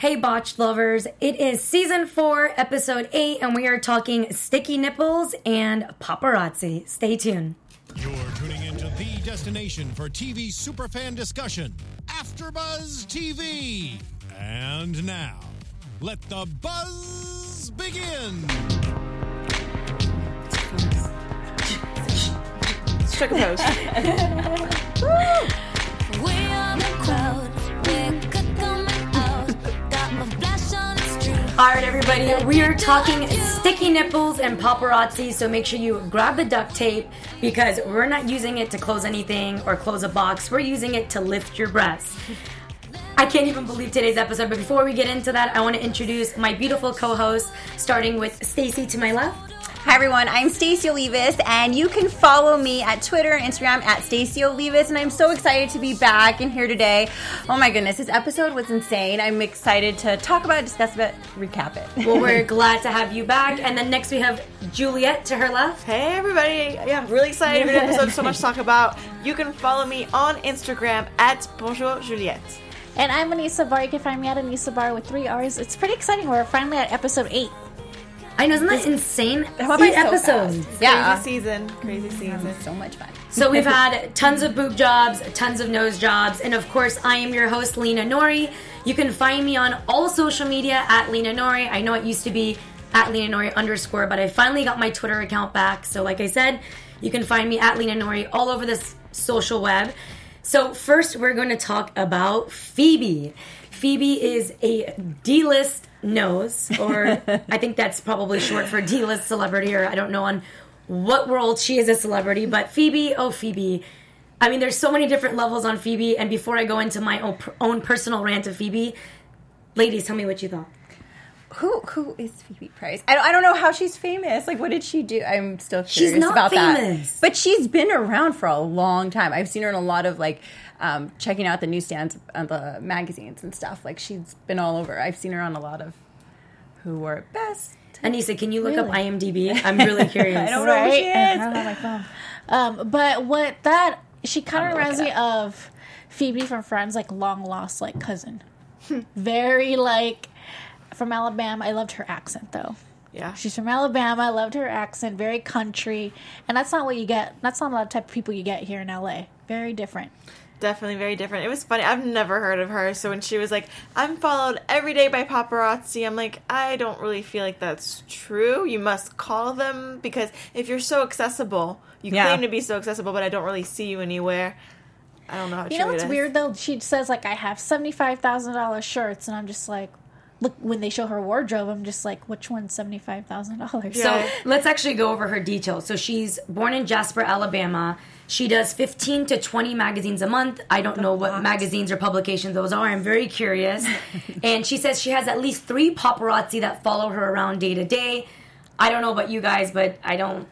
Hey Botched lovers, it is season 4, episode 8, and we are talking sticky nipples and paparazzi. Stay tuned. You're tuning into the destination for TV superfan discussion, AfterBuzz TV. And now, let the buzz begin. Strike a pose. We are the crowd. We're coming out. Got my flash on the street. All right, everybody, we are talking sticky nipples and paparazzi, so make sure you grab the duct tape because we're not using it to close anything or close a box. We're using it to lift your breasts. I can't even believe today's episode, but before we get into that, I want to introduce my beautiful co-hosts, starting with Stacy to my left. Hi everyone, I'm Stacey Olivas, and you can follow me at Twitter and Instagram at Stacey Olivas, and I'm so excited to be back and here today. Oh my goodness, this episode was insane. I'm excited to talk about it, discuss it, recap it. Well, we're glad to have you back, and then next we have Juliet to her left. Hey everybody. Yeah, really excited for the episode. So much to talk about. You can follow me on Instagram at Bonjour Juliette. And I'm Anissa Bar. You can find me at Anissa Bar with 3 R's. It's pretty exciting. We're finally at episode 8. I know, isn't that insane? How about 8 so episodes. fast? Yeah. Crazy season. So much fun. So we've had tons of boob jobs, tons of nose jobs, and of course I am your host, Lena Nori. You can find me on all social media at Lena Nori. I know it used to be at Lena Nori _, but I finally got my Twitter account back. So like I said, you can find me at Lena Nori all over this social web. So first we're going to talk about Phoebe. Phoebe is a D-list nose, or I think that's probably short for D-list celebrity, or I don't know on what world she is a celebrity, but Phoebe, oh Phoebe. I mean, there's so many different levels on Phoebe, and before I go into my own personal rant of Phoebe, ladies, tell me what you thought. Who is Phoebe Price? I don't know how she's famous. Like, what did she do? I'm still curious She's not about famous. that. But she's been around for a long time. I've seen her in a lot of, like, checking out the newsstands and the magazines and stuff. Like, she's been all over. I've seen her on a lot of Who Wore It Best. Anissa, can you look up IMDb? I'm really curious. I don't know who she is. I don't have my phone. But she kind of reminds me of Phoebe from Friends, like long lost, like cousin. Very like from Alabama. I loved her accent though. Yeah. She's from Alabama. I loved her accent. Very country, and that's not what you get. That's not a lot of type of people you get here in LA. Very different. Definitely very different. It was funny. I've never heard of her. So when she was like, I'm followed every day by paparazzi, I'm like, I don't really feel like that's true. You must call them because if you're so accessible, you claim to be so accessible, but I don't really see you anywhere. I don't know how true it is. You know what's weird though? She says like, I have $75,000 shirts, and I'm just like, look, when they show her wardrobe, I'm just like, which one's $75,000? So let's actually go over her details. So she's born in Jasper, Alabama. She does 15 to 20 magazines a month. I don't know what magazines or publications those are. I'm very curious. And she says she has at least 3 paparazzi that follow her around day to day. I don't know about you guys, but I don't...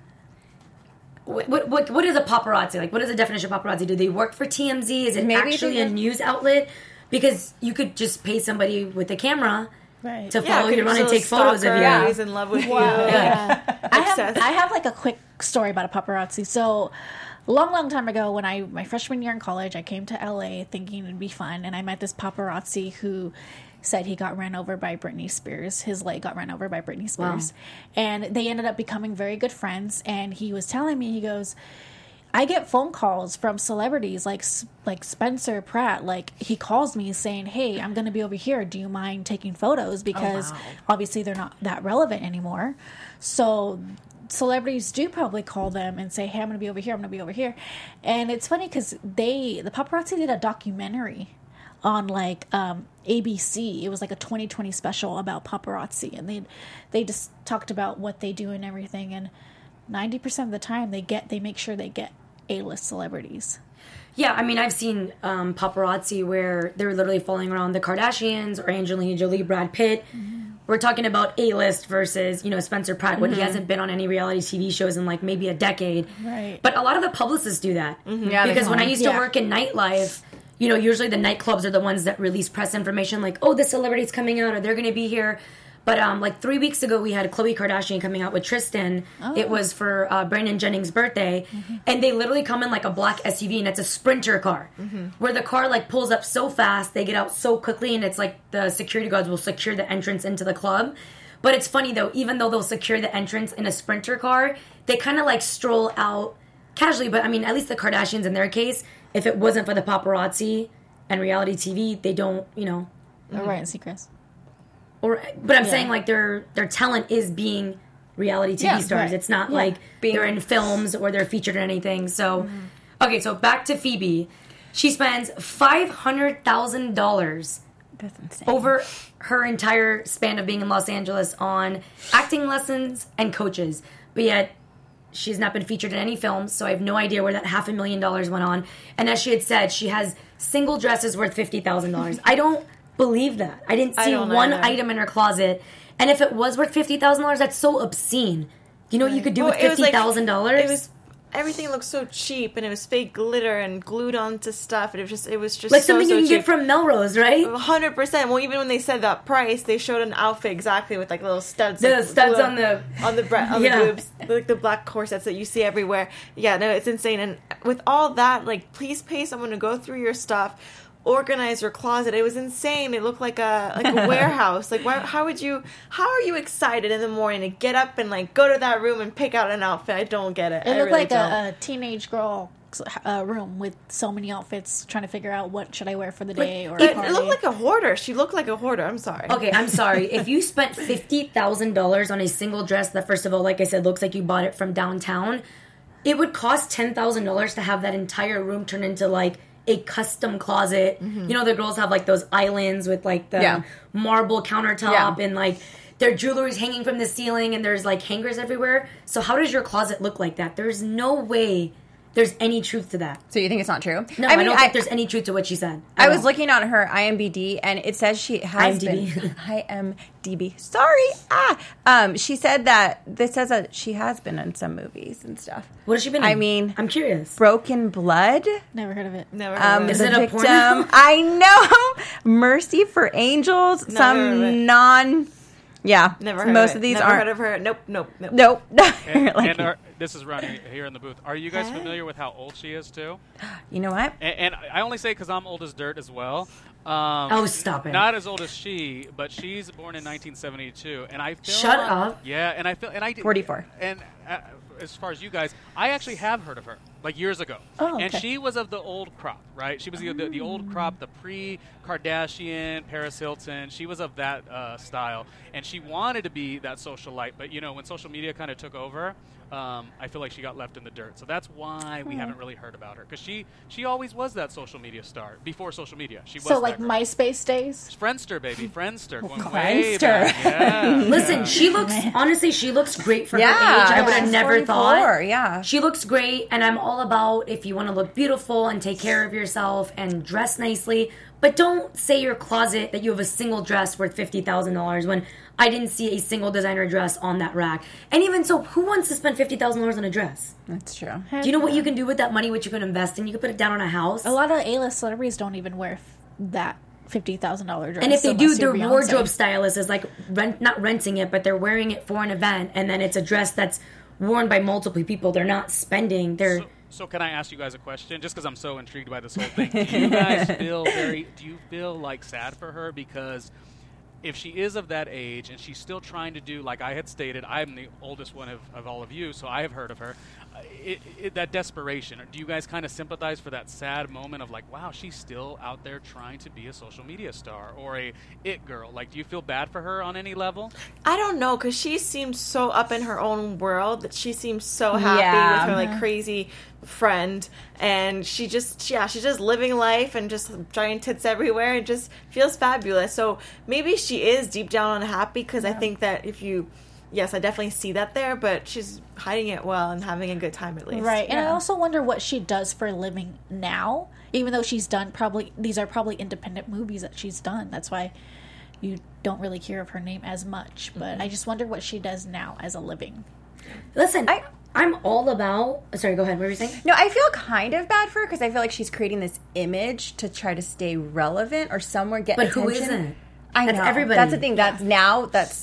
What is a paparazzi? Like, what is the definition of paparazzi? Do they work for TMZ? Is it actually a news outlet? Because you could just pay somebody with a camera to follow you around and take photos of you. He's in love with you. Yeah. I have like a quick story about a paparazzi. So, long time ago, when my freshman year in college, I came to LA thinking it'd be fun, and I met this paparazzi who said he got ran over by Britney Spears. His leg got ran over by Britney Spears. Wow. And they ended up becoming very good friends, and he was telling me, he goes, I get phone calls from celebrities like Spencer Pratt. Like, he calls me saying, hey, I'm going to be over here. Do you mind taking photos? Because obviously they're not that relevant anymore. So celebrities do probably call them and say, hey, I'm going to be over here. I'm going to be over here. And it's funny because the paparazzi did a documentary on like ABC. It was like a 2020 special about paparazzi. And they just talked about what they do and everything. And 90% of the time they make sure they get A-list celebrities. Yeah, I mean, I've seen paparazzi where they're literally following around the Kardashians or Angelina Jolie, Brad Pitt. Mm-hmm. We're talking about A-list versus, Spencer Pratt, when he hasn't been on any reality TV shows in like maybe a decade. Right. But a lot of the publicists do that. Mm-hmm. Yeah, because when I used to work in nightlife, usually the nightclubs are the ones that release press information like, oh, this celebrity's coming out or they're going to be here. But like 3 weeks ago, we had Khloe Kardashian coming out with Tristan. Oh. It was for Brandon Jennings' birthday, and they literally come in like a black SUV, and it's a sprinter car, where the car like pulls up so fast, they get out so quickly, and it's like the security guards will secure the entrance into the club. But it's funny though, even though they'll secure the entrance in a sprinter car, they kind of like stroll out casually. But I mean, at least the Kardashians in their case, if it wasn't for the paparazzi and reality TV, they don't, you know. Or Ryan Seacrest. But I'm saying like their talent is being reality TV stars. Right. It's not like they're in films or they're featured in anything. So, okay, so back to Phoebe. She spends $500,000 over her entire span of being in Los Angeles on acting lessons and coaches. But yet, she's not been featured in any films, so I have no idea where that $500,000 went on. And as she had said, she has single dresses worth $50,000. I don't believe that. I didn't see one item in her closet. And if it was worth $50,000, that's so obscene. You know what you could do with $50,000? It was everything looked so cheap, and it was fake glitter and glued onto stuff, and it was just like so, something so you can cheap. get from Melrose, right? 100%. Well, even when they said that price, they showed an outfit exactly with like little studs. The like, studs on the the boobs, like the black corsets that you see everywhere. Yeah, no, it's insane. And with all that, like, please pay someone to go through your stuff, organize your closet. It was insane. It looked like a warehouse. Like, how are you excited in the morning to get up and like go to that room and pick out an outfit? I don't get it. It looked like a teenage girl room with so many outfits, trying to figure out what should I wear for the day or it party. looked like a hoarder. She looked like a hoarder. I'm sorry. Okay, I'm sorry. If you spent $50,000 on a single dress that, first of all, like I said, looks like you bought it from downtown, it would cost $10,000 to have that entire room turn into like a custom closet. You know, the girls have like those islands with like the marble countertop and like their jewelry's hanging from the ceiling and there's like hangers everywhere. So how does your closet look like that? There's no way there's any truth to that. So you think it's not true? No, I don't think there's any truth to what she said. I was looking on her IMDb, and it says she has IMDb. Sorry. She said that this says that she has been in some movies and stuff. What has she been in? I mean, I'm curious. Broken Blood. Never heard of it. Never heard of it. Is The it a Victim. porno? I know. Mercy for Angels. Some non. Yeah. Never heard Most of it. of these Never aren't. heard of her. Nope. Nope. This is Ronnie here in the booth. Are you guys familiar with how old she is, too? You know what? And I only say because I'm old as dirt as well. Stop it. Not as old as she, but she's born in 1972, and I feel. Shut up. Yeah, and I feel, and I did. 44. And as far as you guys, I actually have heard of her, like years ago. Oh, okay. And she was of the old crop, right? She was the old crop, the pre-Kardashian, Paris Hilton. She was of that style, and she wanted to be that socialite. But you know, when social media kind of took over, I feel like she got left in the dirt. So that's why we haven't really heard about her, because she always was that social media star before social media. She was So like that girl. MySpace days. Friendster, baby, Friendster, going way back. Friendster. Yeah. Listen, she looks, honestly, she looks great for her age. Yeah, I would have she's never 44, thought. yeah. She looks great, and I'm all about if you want to look beautiful and take care of yourself and dress nicely. But don't say your closet that you have a single dress worth $50,000 when I didn't see a single designer dress on that rack. And even so, who wants to spend $50,000 on a dress? That's true. Do you know what you can do with that money, what you can invest in? You can put it down on a house. A lot of A-list celebrities don't even wear that $50,000 dress. And if they do, unless their you're Beyonce. wardrobe stylist is like not renting it, but they're wearing it for an event, and then it's a dress that's worn by multiple people. They're not spending. So can I ask you guys a question? Just because I'm so intrigued by this whole thing, do you guys feel like sad for her? Because if she is of that age and she's still trying to do, like I had stated, I'm the oldest one of all of you, so I have heard of her. That desperation. Do you guys kind of sympathize for that sad moment of like, wow, she's still out there trying to be a social media star or a it girl? Like, do you feel bad for her on any level? I don't know, because she seems so up in her own world that she seems so happy with her like crazy friend, and she's just living life and just giant tits everywhere and just feels fabulous. So maybe she is deep down unhappy, because I think that yes, I definitely see that there, but she's hiding it well and having a good time at least. Right. And I also wonder what she does for a living now, even though she's done these are probably independent movies that she's done. That's why you don't really hear of her name as much. But I just wonder what she does now as a living. Listen, I'm all about... Sorry, go ahead. What were you saying? No, I feel kind of bad for her because I feel like she's creating this image to try to stay relevant or somewhere get But attention. who isn't? I That's know. everybody. That's the thing. That's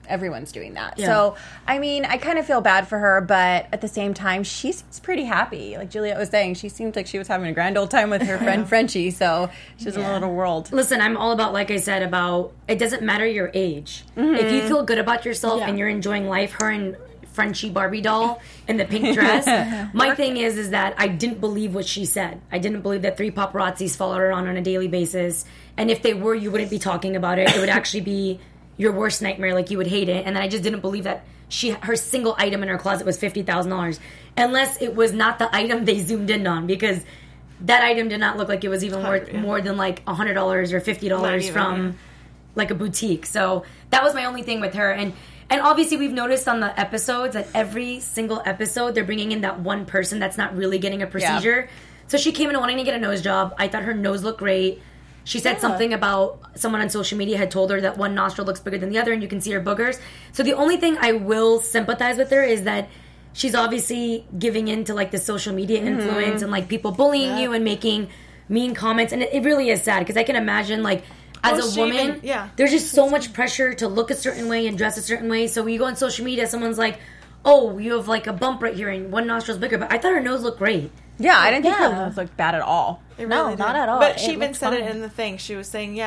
everyone's doing that. Yeah. So, I mean, I kind of feel bad for her, but at the same time, she seems pretty happy. Like Juliet was saying, she seemed like she was having a grand old time with her friend Frenchie, so she's in a little world. Listen, I'm all about, like I said, about it doesn't matter your age. If you feel good about yourself and you're enjoying life, her and Frenchie Barbie doll in the pink dress. My thing is that I didn't believe what she said. I didn't believe that 3 paparazzis followed her on a daily basis. And if they were, you wouldn't be talking about it. It would actually be your worst nightmare. Like, you would hate it. And then I just didn't believe that her single item in her closet was $50,000. Unless it was not the item they zoomed in on. Because that item did not look like it was even worth more than like $100 or $50 from like a boutique. So that was my only thing with her. And obviously, we've noticed on the episodes that every single episode, they're bringing in that one person that's not really getting a procedure. Yeah. So she came in wanting to get a nose job. I thought her nose looked great. She said something about someone on social media had told her that one nostril looks bigger than the other and you can see her boogers. So the only thing I will sympathize with her is that she's obviously giving in to, like, the social media influence and, like, people bullying you and making mean comments. And it really is sad because I can imagine, like, as a woman, there's just so much pressure to look a certain way and dress a certain way. So when you go on social media, someone's like, oh, you have like a bump right here and one nostril's bigger. But I thought her nose looked great. Yeah, I didn't think her nose looked bad at all. No, not at all. But she even said it in the thing. She was saying,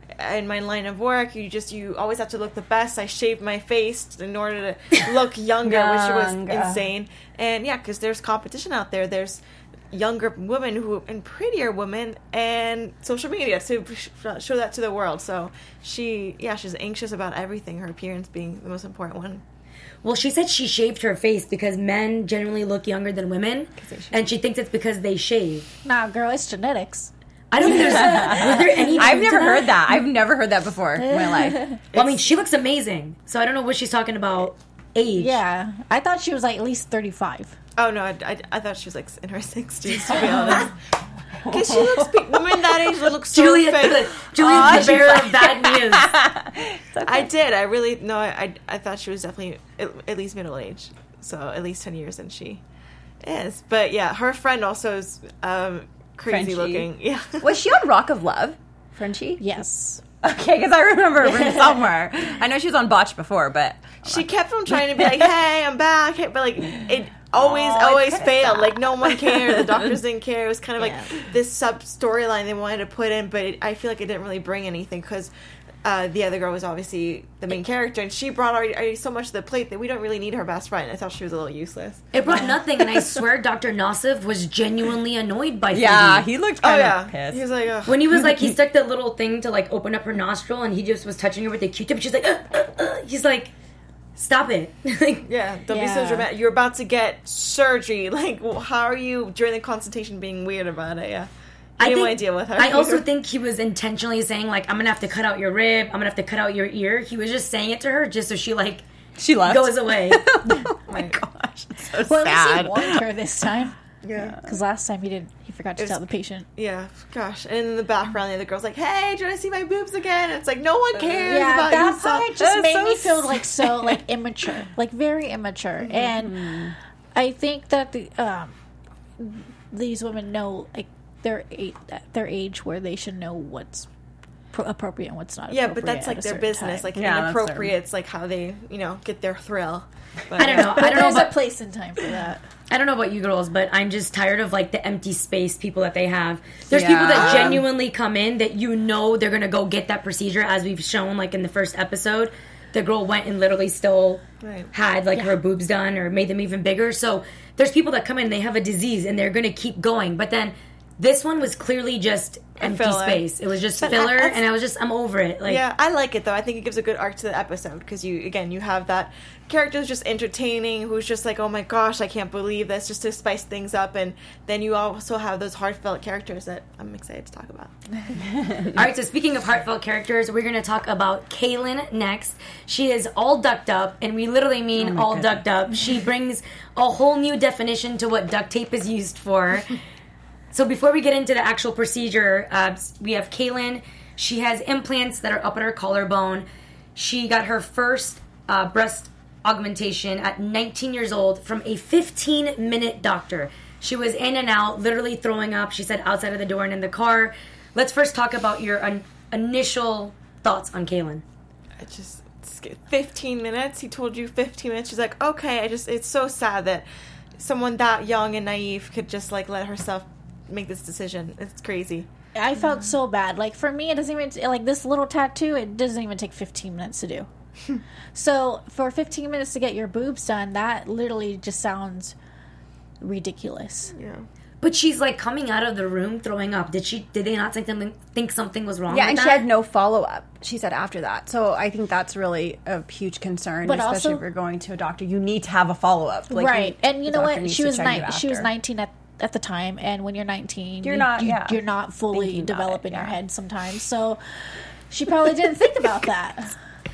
in my line of work, you always have to look the best. I shaved my face in order to look younger, which was insane. And because there's competition out there. There's younger women and prettier women and social media to show that to the world. So she's anxious about everything, her appearance being the most important one. Well, she said she shaved her face because men generally look younger than women, and she thinks it's because they shave. Nah, girl, it's genetics. I don't think was there any I've never heard that. I've never heard that before in my life. Well, I mean, she looks amazing, so I don't know what she's talking about age. Yeah, I thought she was like at least 35. Oh, no, I thought she was, like, in her 60s, to be honest. Because she looks... Women that age look so fit. Juliet's the bearer of bad news. Okay. I did. I really... No, I thought she was definitely at least middle-aged. So, at least 10 years than she is. But, her friend also is crazy-looking. Yeah. Was she on Rock of Love, Frenchie? Yes. Okay, because I remember her from somewhere. I know she was on Botch before, but... She kept on trying to be like, hey, I'm back. Hey, but, like, it... always failed. Like, no one cared. The doctors didn't care. It was kind of like this sub-storyline they wanted to put in, but I feel like it didn't really bring anything because the other girl was obviously the main character, and she brought already so much to the plate that we don't really need her best friend. I thought she was a little useless. It brought nothing, and I swear Dr. Nassif was genuinely annoyed by Phoebe. Yeah, he looked kind of pissed. He was like, ugh. When he was like, he stuck that little thing to, like, open up her nostril, and he just was touching her with the Q-tip, she's like, he's like... Stop it. Don't be so dramatic. You're about to get surgery. Like, how are you, during the consultation, being weird about it? Yeah. I didn't want to deal with her. I also think he was intentionally saying, like, I'm going to have to cut out your rib. I'm going to have to cut out your ear. He was just saying it to her just so she left. Goes away. Oh, my gosh. It's so sad. At least he warned her this time. Yeah. Because last time he forgot to tell the patient. Yeah, gosh. And in the background, the other girl's like, hey, do you want to see my boobs again? And it's like, no one cares about that part just made me feel like so, like, immature. Like, very immature. Mm-hmm. And I think that these women know, like, their age where they should know what's appropriate and what's not appropriate. Yeah, but that's, like, their business. Time. Like, inappropriate, it's, like, how they, get their thrill. But, I don't know. There's a place and time for that. I don't know about you girls, but I'm just tired of, like, the empty space people that they have. There's people that genuinely come in that they're going to go get that procedure, as we've shown, like, in the first episode. The girl went and literally still had, like, her boobs done or made them even bigger. So there's people that come in, they have a disease, and they're going to keep going. But then this one was clearly just empty space. It was just filler, and I'm over it. Like, yeah, I like it, though. I think it gives a good arc to the episode, because you have that character who's just entertaining, who's just like, oh my gosh, I can't believe this, just to spice things up, and then you also have those heartfelt characters that I'm excited to talk about. All right, so speaking of heartfelt characters, we're going to talk about Kaylin next. She is all ducked up, and we literally mean all ducked up. She brings a whole new definition to what duct tape is used for. So before we get into the actual procedure, we have Kaylin. She has implants that are up at her collarbone. She got her first breast augmentation at 19 years old from a 15-minute doctor. She was in and out, literally throwing up, she said, outside of the door and in the car. Let's first talk about your initial thoughts on Kaylin. It's just 15 minutes. He told you 15 minutes. She's like, okay. It's so sad that someone that young and naive could just like let herself make this decision. It's crazy. I felt so bad. Like, for me, it doesn't even, like, this little tattoo, it doesn't even take 15 minutes to do. So for 15 minutes to get your boobs done, that literally just sounds ridiculous. Yeah. But she's like coming out of the room throwing up. Did they not think something was wrong? Yeah, with and that? she had no follow up. She said after that. So I think that's really a huge concern, But especially also- if you're going to a doctor. You need to have a follow up, Right. And you the know doctor what? needs She to was check you she was after. 19 at the time, and when you're 19, You're not fully thinking about developing it, your yeah. head sometimes. So she probably didn't think about that.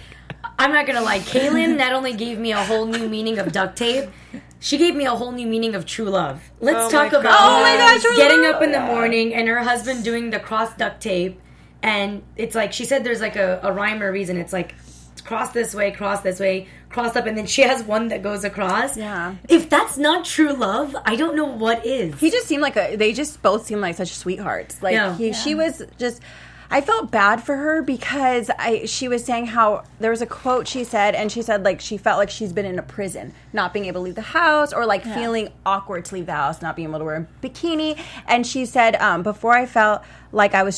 I'm not gonna lie, Kaylin not only gave me a whole new meaning of duct tape, she gave me a whole new meaning of true love. Let's talk about getting up in the morning and her husband doing the cross duct tape, and it's like she said there's like a rhyme or reason. It's like cross this way, cross up, and then she has one that goes across. Yeah. If that's not true love, I don't know what is. He just seemed like they just both seemed like such sweethearts. Like Yeah. she was just. I felt bad for her because she was saying how there was a quote she said, and she said like she felt like she's been in a prison, not being able to leave the house, or like feeling awkward to leave the house, not being able to wear a bikini. And she said, before I felt like I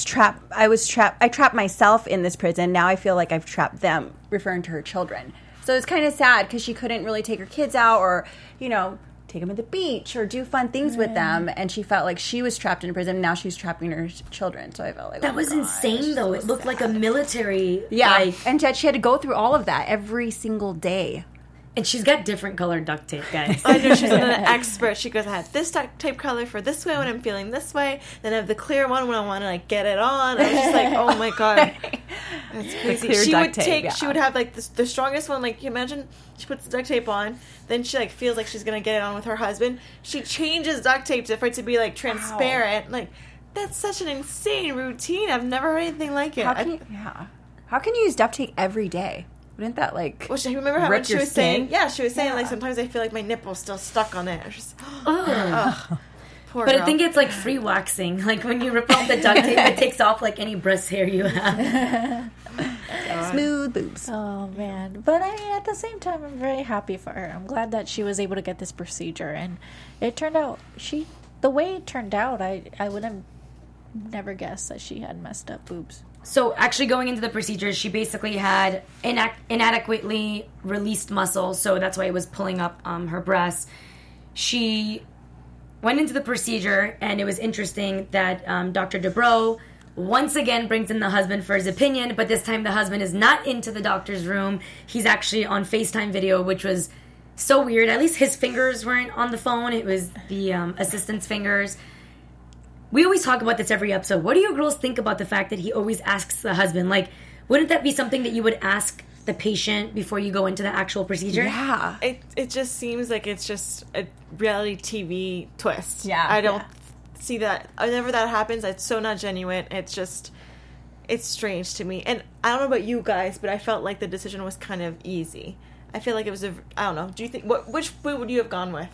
trapped myself in this prison. Now I feel like I've trapped them, referring to her children. So it's kind of sad because she couldn't really take her kids out, or take them to the beach or do fun things with them, and she felt like she was trapped in prison. Now she's trapping her children. So I felt like That was insane, though. It looked like a military. Yeah, and yet she had to go through all of that every single day. And she's got different colored duct tape, guys. I know she's an expert. She goes, I have this duct tape color for this way when I'm feeling this way. Then I have the clear one when I want to like get it on. I was just like, oh my god, that's crazy. clear She duct would tape, take. yeah. She would have like the strongest one. Like you imagine, she puts the duct tape on. Then she like feels like she's gonna get it on with her husband. She changes duct tape for it to be like transparent. Like that's such an insane routine. I've never heard anything like it. How can you use duct tape every day? Wouldn't that like? Well, remember how rip much she your was skin? saying? Yeah, she was saying like sometimes I feel like my nipple's still stuck on it. I was just, poor But girl. I think it's like free waxing. Like when you rip off the duct tape, it takes off like any breast hair you have. Smooth boobs. Oh man. But I mean, at the same time, I'm very happy for her. I'm glad that she was able to get this procedure, and it turned out the way it turned out, I would have never guessed that she had messed up boobs. So actually going into the procedure, she basically had inadequately released muscle, so that's why it was pulling up her breasts. She went into the procedure, and it was interesting that Dr. Dubrow once again brings in the husband for his opinion, but this time the husband is not into the doctor's room. He's actually on FaceTime video, which was so weird. At least his fingers weren't on the phone. It was the assistant's fingers. We always talk about this every episode. What do you girls think about the fact that he always asks the husband? Like, wouldn't that be something that you would ask the patient before you go into the actual procedure? Yeah. It just seems like it's just a reality TV twist. Yeah. I don't see that. Whenever that happens, it's so not genuine. It's strange to me. And I don't know about you guys, but I felt like the decision was kind of easy. I feel like it was I don't know. Do you think, which way would you have gone with?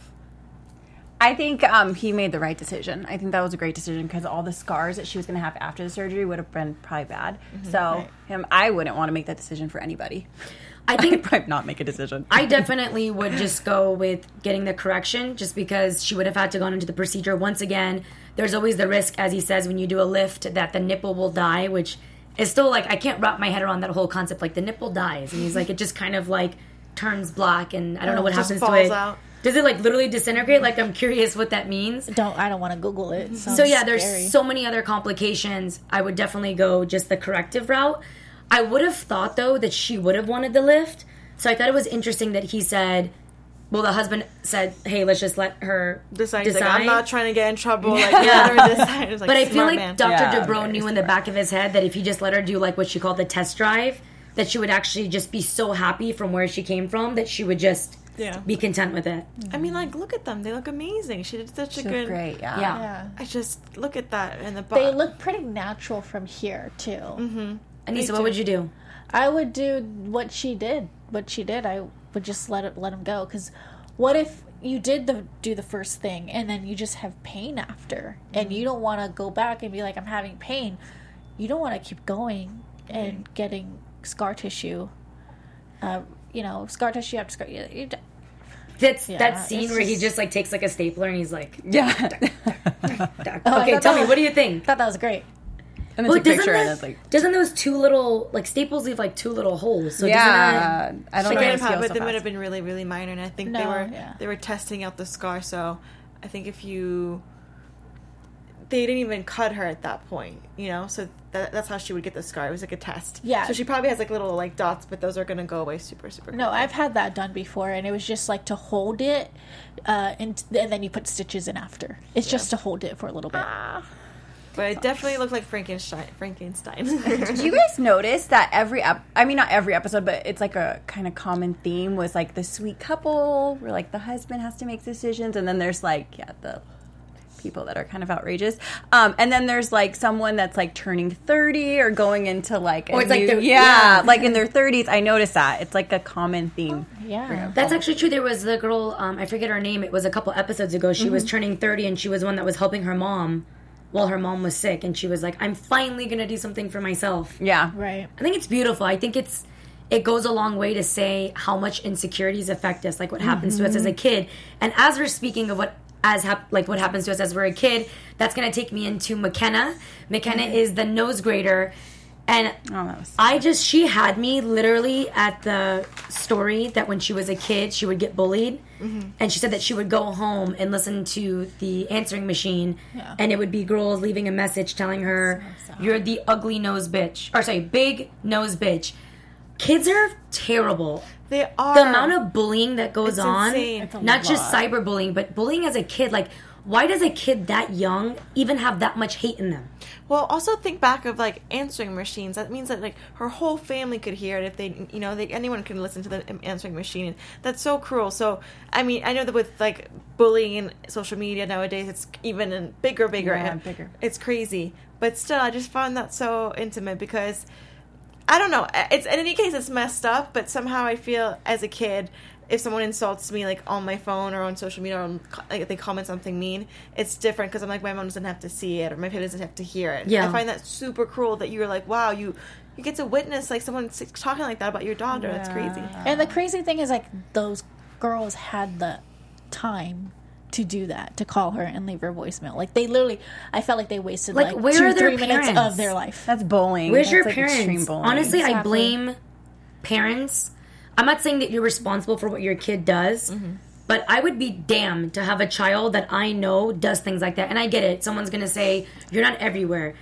I think he made the right decision. I think that was a great decision because all the scars that she was going to have after the surgery would have been probably bad. So I wouldn't want to make that decision for anybody. I think I'd probably not make a decision. I definitely would just go with getting the correction just because she would have had to go into the procedure once again. There's always the risk, as he says, when you do a lift that the nipple will die, which is still like, I can't wrap my head around that whole concept. Like the nipple dies and he's like, it just kind of like turns black and I don't know what just happens to falls it. out. Does it like literally disintegrate? Like I'm curious what that means. I don't want to Google it. So yeah, there's scary. so many other complications. I would definitely go just the corrective route. I would have thought though that she would have wanted the lift. So I thought it was interesting that he said, well, the husband said, hey, let's just let her decide. He's like, I'm not trying to get in trouble. Like, let her decide. It was like, But I feel smart like man. Dr. Yeah, Dubrow very knew in the back of his head that if he just let her do like what she called the test drive, that she would actually just be so happy from where she came from that she would just be content with it. I mean, like, look at them. They look amazing. She did such a good. Great, yeah. Yeah. I just look at that in the box. They look pretty natural from here too. Mm-hmm. Anissa, what would you do? I would do what she did. I would just let him go. Because what if you did do the first thing and then you just have pain after, and you don't want to go back and be like, I'm having pain. You don't want to keep going and getting scar tissue. Scar tissue after scar. That scene where he just like takes like a stapler and he's like, Yeah. okay, tell me, what do you think? I thought that was great. And then take a picture and it's like... Doesn't those two little, like, staples leave, like, two little holes? So yeah. I don't know. But they would have been really, really minor, and I think they were testing out the scar, so I think they didn't even cut her at that point, so that's how she would get the scar. It was like a test. Yeah. So she probably has like little like dots, but those are going to go away super, super quickly. No, I've had that done before, and it was just like to hold it, and then you put stitches in after. It's just to hold it for a little bit. But it definitely looked like Frankenstein. Do you guys notice that not every episode, but it's like a kind of common theme was like the sweet couple where like the husband has to make decisions, and then there's like, the people that are kind of outrageous. And then there's like someone that's like turning 30 or going into like like in their 30s. I noticed that. It's like a common theme. Yeah. That's actually true. There was the girl, I forget her name. It was a couple episodes ago. She was turning 30 and she was one that was helping her mom while her mom was sick, and she was like, I'm finally going to do something for myself. Yeah. Right. I think it's beautiful. I think it goes a long way to say how much insecurities affect us, like what happens to us as a kid. And as we're speaking of what happens to us as we're a kid, that's going to take me into McKenna. McKenna is the nose grader. And she had me literally at the story that when she was a kid, she would get bullied. Mm-hmm. And she said that she would go home and listen to the answering machine. Yeah. And it would be girls leaving a message telling her, you're the ugly nose bitch. Or sorry, big nose bitch. Kids are terrible. They are. The amount of bullying that goes on, not just cyberbullying, but bullying as a kid. Like, why does a kid that young even have that much hate in them? Well, also think back of like answering machines. That means that like her whole family could hear it if they, anyone can listen to the answering machine. That's so cruel. So, I mean, I know that with like bullying and social media nowadays, it's even bigger. Yeah, bigger. It's crazy. But still, I just found that so intimate because, I don't know. It's in any case, it's messed up. But somehow I feel as a kid, if someone insults me like on my phone or on social media, or like if they comment something mean, it's different because I'm like, my mom doesn't have to see it or my parents doesn't have to hear it. Yeah. I find that super cruel that you're like, wow, you get to witness like someone talking like that about your daughter. Yeah. That's crazy. And the crazy thing is like those girls had the time to do that, to call her and leave her voicemail. Like they literally, I felt like they wasted like where 2-3 minutes of their life. That's bullying. Where's your like parents? Extreme bullying. Honestly, Exactly. I blame parents. I'm not saying that you're responsible for what your kid does, but I would be damned to have a child that I know does things like that. And I get it. Someone's going to say, you're not everywhere.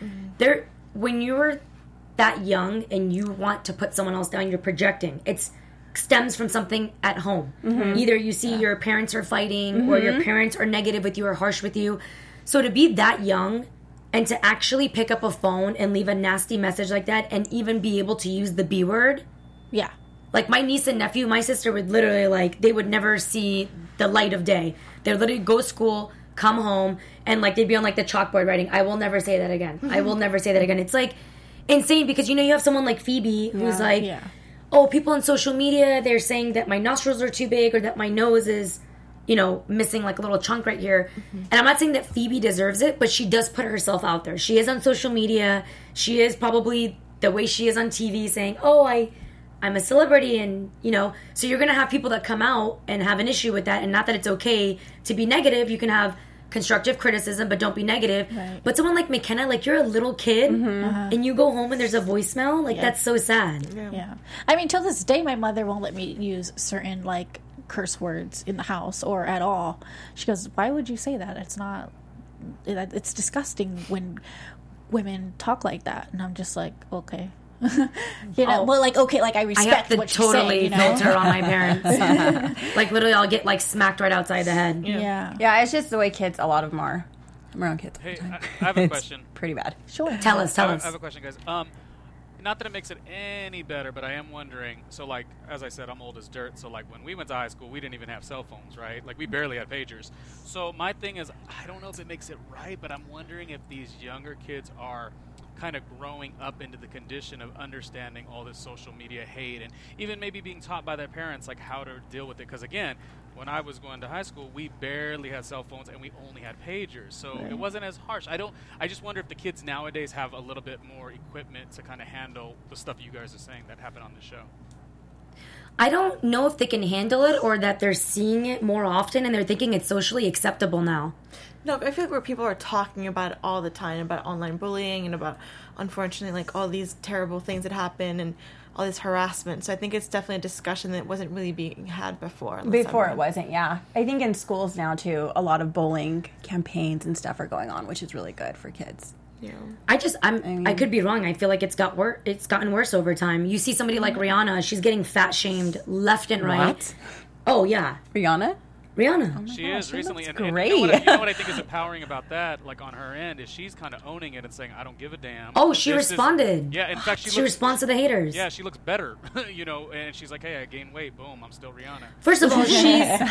When you're that young and you want to put someone else down, you're projecting. It stems from something at home. Either you see your parents are fighting or your parents are negative with you or harsh with you. So to be that young and to actually pick up a phone and leave a nasty message like that and even be able to use the B word. Yeah. Like, my niece and nephew, my sister would literally, like, they would never see the light of day. They would literally go to school, come home, and, like, they'd be on, like, the chalkboard writing, I will never say that again. I will never say that again. It's, like, insane because, you have someone like Phoebe who's like, oh, people on social media, they're saying that my nostrils are too big or that my nose is, missing, like, a little chunk right here. And I'm not saying that Phoebe deserves it, but she does put herself out there. She is on social media. She is probably the way she is on TV saying, oh, I'm a celebrity, and, so you're going to have people that come out and have an issue with that, and not that it's okay to be negative. You can have constructive criticism, but don't be negative. Right. But someone like McKenna, like, you're a little kid, and you go home and there's a voicemail, like, that's so sad. Yeah. I mean, till this day, my mother won't let me use certain, like, curse words in the house or at all. She goes, why would you say that? It's disgusting when women talk like that. And I'm just like, okay. Well, like, okay, like I respect I have to what totally you say, filter on my parents. Like, literally, I'll get like smacked right outside the head. Yeah, it's just the way kids, a lot of them are. I'm around kids. Hey, I have a question. Pretty bad. Sure. Tell us. I have a question, guys. Not that it makes it any better, but I am wondering. So, like, as I said, I'm old as dirt. So, like, when we went to high school, we didn't even have cell phones, right? Like, we barely had pagers. So, my thing is, I don't know if it makes it right, but I'm wondering if these younger kids are kind of growing up into the condition of understanding all this social media hate and even maybe being taught by their parents like how to deal with it, because again, when I was going to high school, we barely had cell phones and we only had pagers, so it wasn't as harsh. I just wonder if the kids nowadays have a little bit more equipment to kind of handle the stuff you guys are saying that happened on the show. I don't know if they can handle it or that they're seeing it more often and they're thinking it's socially acceptable now. No, I feel like where people are talking about it all the time, about online bullying and about, unfortunately, like all these terrible things that happen and all this harassment. So I think it's definitely a discussion that wasn't really being had before. Before it wasn't, yeah. I think in schools now, too, a lot of bullying campaigns and stuff are going on, which is really good for kids. Yeah. I could be wrong. I feel like it's gotten worse over time. You see somebody like Rihanna, she's getting fat shamed left and right. What? Oh yeah. Rihanna? She is recently, looks and great. you know what I think is empowering about that, like on her end, is she's kind of owning it and saying, "I don't give a damn." Oh, she responded. Yeah, in fact, she responds to the haters. Yeah, she looks better, and she's like, "Hey, I gained weight. Boom, I'm still Rihanna." First of all, she's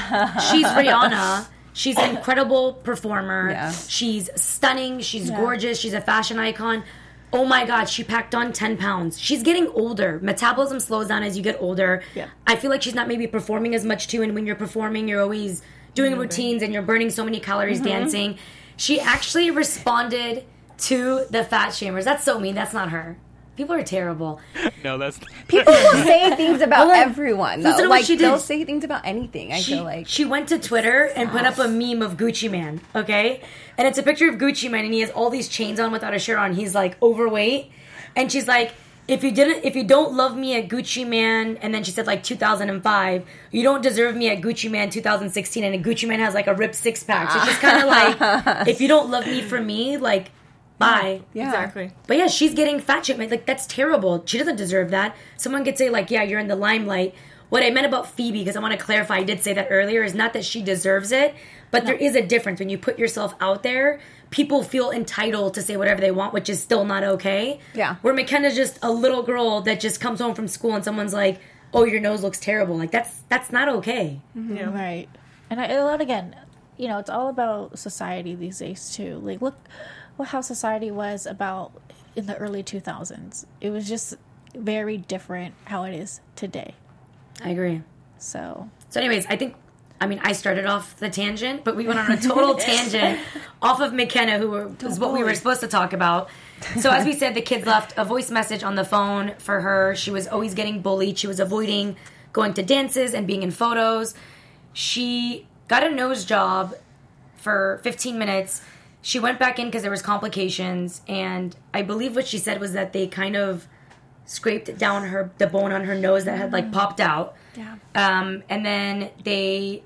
Rihanna. She's an incredible performer. Yeah. She's stunning. She's gorgeous. She's a fashion icon. Oh my God, she packed on 10 pounds. She's getting older. Metabolism slows down as you get older. Yeah. I feel like she's not maybe performing as much too, and when you're performing, you're always doing routines and you're burning so many calories dancing. She actually responded to the fat shamers. That's so mean. That's not her. People are terrible. No, that's People will say things about everyone, though. listen to what Like, she did. they'll say things about anything, I feel like. She went to Twitter and put up a meme of Gucci Man, okay? And it's a picture of Gucci Man, and he has all these chains on without a shirt on. He's, like, overweight. And she's like, if you don't love me at Gucci Man, and then she said, like, 2005, you don't deserve me at Gucci Man 2016, and Gucci Man has, like, a ripped six-pack. So it's just kind of like, if you don't love me for me, like, bye. Yeah. Exactly. But yeah, she's getting fat shamed. Like, that's terrible. She doesn't deserve that. Someone could say, like, yeah, you're in the limelight. What I meant about Phoebe, because I want to clarify, I did say that earlier, is not that she deserves it, but there is a difference. When you put yourself out there, people feel entitled to say whatever they want, which is still not okay. Yeah. Where McKenna's just a little girl that just comes home from school and someone's like, oh, your nose looks terrible. Like, that's not okay. Yeah. Right. And a lot, again, it's all about society these days, too. Like, look how society was about in the early 2000s. It was just very different how it is today. I agree. So anyways, I started off the tangent, but we went on a total tangent off of McKenna, was what we were supposed to talk about. So as we said, the kids left a voice message on the phone for her. She was always getting bullied. She was avoiding going to dances and being in photos. She got a nose job for 15 minutes. She went back in because there was complications, and I believe what she said was that they kind of scraped down the bone on her nose that had, like, popped out. Yeah. And then they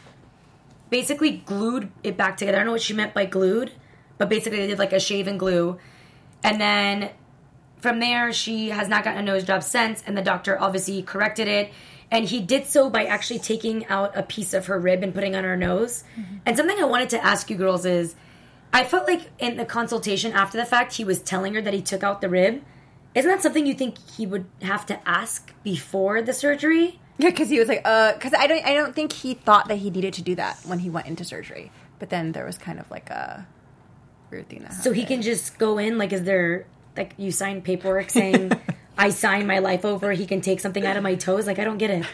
basically glued it back together. I don't know what she meant by glued, but basically they did, like, a shave and glue. And then from there, she has not gotten a nose job since, and the doctor obviously corrected it. And he did so by actually taking out a piece of her rib and putting on her nose. Mm-hmm. And something I wanted to ask you girls is, I felt like in the consultation after the fact, he was telling her that he took out the rib. Isn't that something you think he would have to ask before the surgery? Yeah, because he was like, because I don't think he thought that he needed to do that when he went into surgery. But then there was kind of like a weird thing that happened. So he can just go in, like, is there, like, you sign paperwork saying, I sign my life over, he can take something out of my toes? Like, I don't get it.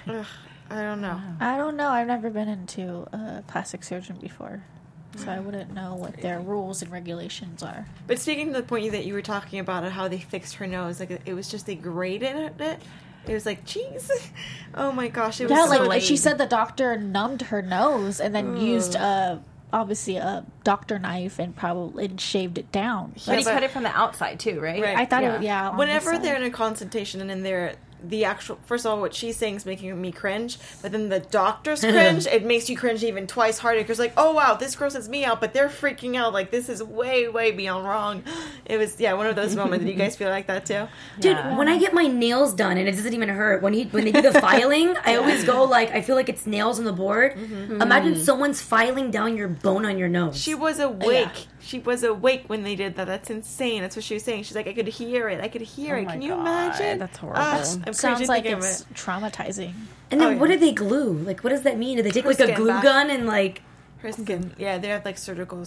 I don't know. I don't know. I've never been into a plastic surgeon before. So I wouldn't know what their rules and regulations are. But speaking to the point that you were talking about how they fixed her nose, like it was just they grated it. It was like cheese. Oh my gosh, it was so like she said, the doctor numbed her nose and then used obviously a doctor knife and probably shaved it down. But he cut it from the outside too, right? I thought it. Yeah. Whenever they're in a consultation and then the actual, first of all, what she's saying is making me cringe, but then the doctor's cringe, it makes you cringe even twice harder, because like, oh wow, this grosses me out, but they're freaking out, like, this is way, way beyond wrong. It was, one of those moments. Did you guys feel like that too? Dude, when I get my nails done, and it doesn't even hurt, when they do the filing, I always go like, I feel like it's nails on the board. Mm-hmm. Imagine someone's filing down your bone on your nose. She was awake. Yeah. She was awake when they did that. That's insane. That's what she was saying. She's like, I could hear it. Can you imagine? That's horrible. It sounds like it's traumatizing. And then what do they glue? Like, what does that mean? Do they take like a glue gun and like... Her skin. Yeah, they have like surgical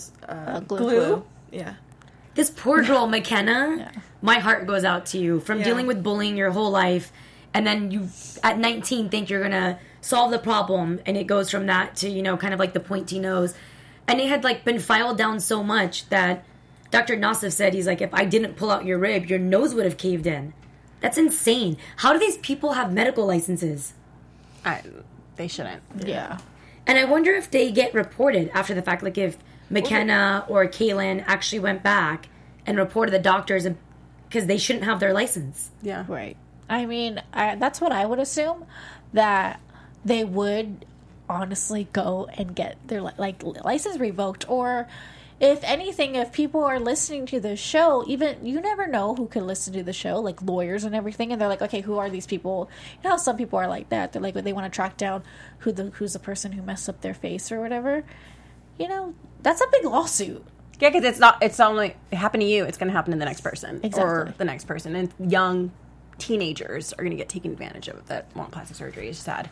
glue. Yeah. This poor girl, McKenna, my heart goes out to you. From dealing with bullying your whole life, and then you, at 19, think you're going to solve the problem, and it goes from that to, kind of like the pointy nose. And it had, like, been filed down so much that Dr. Nassif said, he's like, if I didn't pull out your rib, your nose would have caved in. That's insane. How do these people have medical licenses? They shouldn't. Yeah. And I wonder if they get reported after the fact, like if McKenna or Kaylin actually went back and reported the doctors because they shouldn't have their license. Yeah. Right. I mean, that's what I would assume, that they would honestly go and get their license revoked, or if anything, if people are listening to the show, even you never know who could listen to the show, like lawyers and everything, and they're like, okay, who are these people? You know how some people are like that. They're like, they want to track down who's the person who messed up their face or whatever. You know, that's a big lawsuit. Yeah, because it's only it happened to you. It's going to happen to the next person or the next person, and young teenagers are going to get taken advantage of that want plastic surgery. It's sad.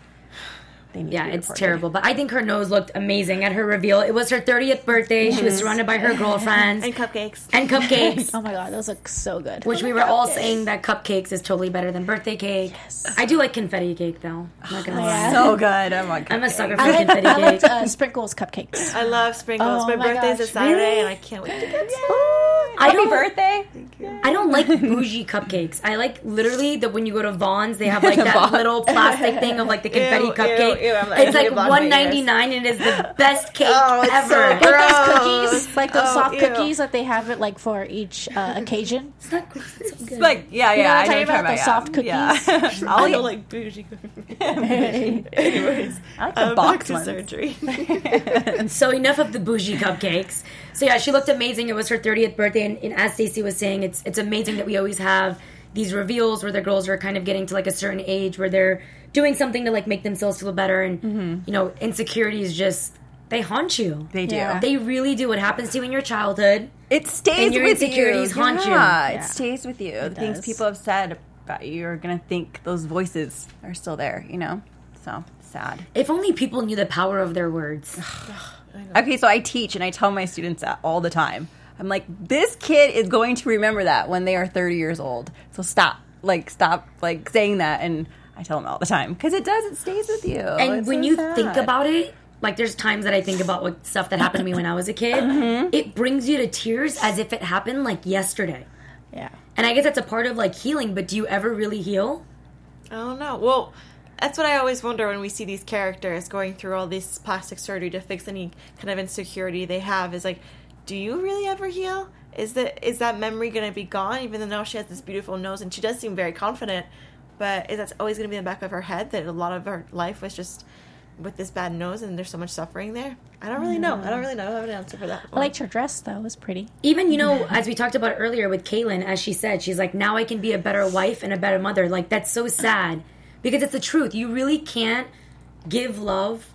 It's terrible. But I think her nose looked amazing at her reveal. It was her 30th birthday. She was surrounded by her girlfriends. And cupcakes. Oh my God, those look so good. Which we were all saying that cupcakes is totally better than birthday cake. Yes. I do like confetti cake, though. I'm not going to lie. So good. I'm a sucker for confetti cake. I like Sprinkles cupcakes. I love Sprinkles. My birthday's a Saturday, and I can't wait to get some. Happy birthday. Thank you. I don't like bougie cupcakes. I like literally that when you go to Vaughn's, they have like that little plastic thing of like the confetti cupcake. It's like $1.99 and it is the best cake ever. Like those cookies, like those soft cookies that they have it like for each occasion. It's not gross. It's so good. Like You know what I'm talking about? The soft cookies. Yeah. I don't like bougie cookies. Anyways, I like the box back ones. to surgery. So enough of the bougie cupcakes. So yeah, she looked amazing. It was her 30th birthday, and as Stacey was saying, it's amazing that we always have these reveals where the girls are kind of getting to like a certain age where they're doing something to like make themselves feel better, and you know, insecurities just they haunt you. They do. Yeah. They really do. What happens to you in your childhood? It stays and your with insecurities you. haunt you. It stays with you. The things does. people have said about you, you're going to think those voices are still there, you know? So, sad. If only people knew the power of their words. Okay, so I teach and I tell my students that all the time. I'm like, this kid is going to remember that when they are 30 years old. So stop saying that. And I tell them all the time because it stays with you. And It's when so you sad. think about it, like there's times that I think about what stuff that happened to me when I was a kid. It brings you to tears as if it happened like yesterday. Yeah. And I guess that's a part of like healing, but do you ever really heal? I don't know. Well, that's what I always wonder when we see these characters going through all this plastic surgery to fix any kind of insecurity they have. Is like, do you really ever heal? Is that memory going to be gone? Even though now she has this beautiful nose and she does seem very confident, but is that always going to be in the back of her head that a lot of her life was just with this bad nose and there's so much suffering there? I don't really know. I don't have an answer for that. I liked her dress though; it was pretty. Even, you know, as we talked about earlier with Kaylin, as she said, she's like, now I can be a better wife and a better mother. Like, that's so sad because it's the truth. You really can't give love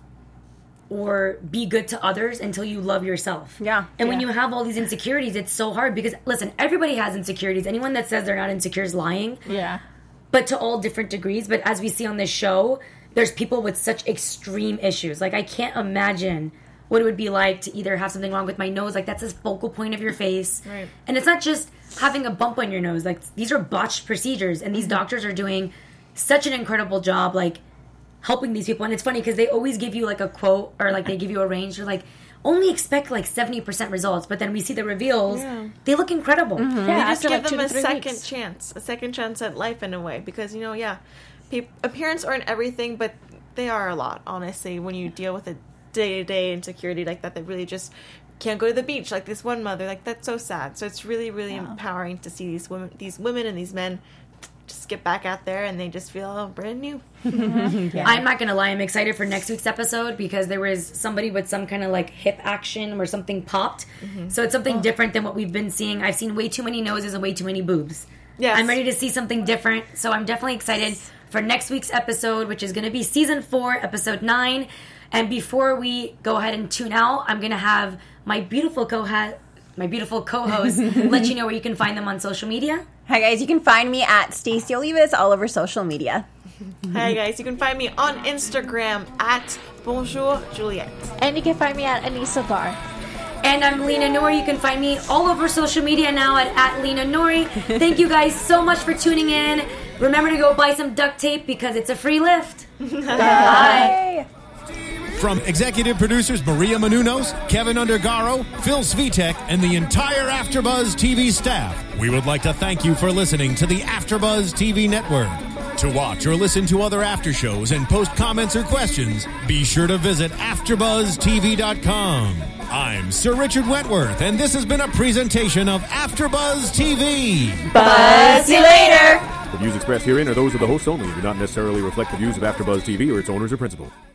or be good to others until you love yourself. Yeah. And when you have all these insecurities, it's so hard because, listen, everybody has insecurities. Anyone that says they're not insecure is lying. Yeah. But to all different degrees. But as we see on this show, there's people with such extreme issues. Like, I can't imagine what it would be like to either have something wrong with my nose. Like, that's a focal point of your face. Right. And it's not just having a bump on your nose. Like, these are botched procedures. And these doctors are doing such an incredible job, like, helping these people. And it's funny because they always give you, like, a quote or, like, they give you a range. They're like, only expect, like, 70% results. But then we see the reveals. Yeah. They look incredible. Yeah, They just after, give like, them 2 a to 3 second chance at life in a way. Because, you know, appearance aren't everything, but they are a lot, honestly, when you deal with a day-to-day insecurity like that really just can't go to the beach like this one mother. Like, that's so sad. So it's really, really empowering to see these women and these men just get back out there and they just feel brand new. I'm not going to lie. I'm excited for next week's episode because there was somebody with some kind of like hip action where something popped. So it's something different than what we've been seeing. I've seen way too many noses and way too many boobs. Yes. I'm ready to see something different. So I'm definitely excited for next week's episode, which is going to be season 4, episode 9. And before we go ahead and tune out, I'm going to have my beautiful co-host let you know where you can find them on social media. Hi guys, you can find me at Stacey Olivas all over social media. Hi guys, you can find me on Instagram at Bonjour Juliette. And you can find me at Anissa Bar. And I'm Lena Nori. You can find me all over social media now at Lena Nori. Thank you guys so much for tuning in. Remember to go buy some duct tape because it's a free lift. Bye. From executive producers Maria Menounos, Kevin Undergaro, Phil Svitek, and the entire AfterBuzz TV staff, we would like to thank you for listening to the AfterBuzz TV Network. To watch or listen to other after shows and post comments or questions, be sure to visit AfterBuzzTV.com. I'm Sir Richard Wentworth, and this has been a presentation of AfterBuzz TV. Buzz you later. The views expressed herein are those of the hosts only and do not necessarily reflect the views of AfterBuzz TV or its owners or principals.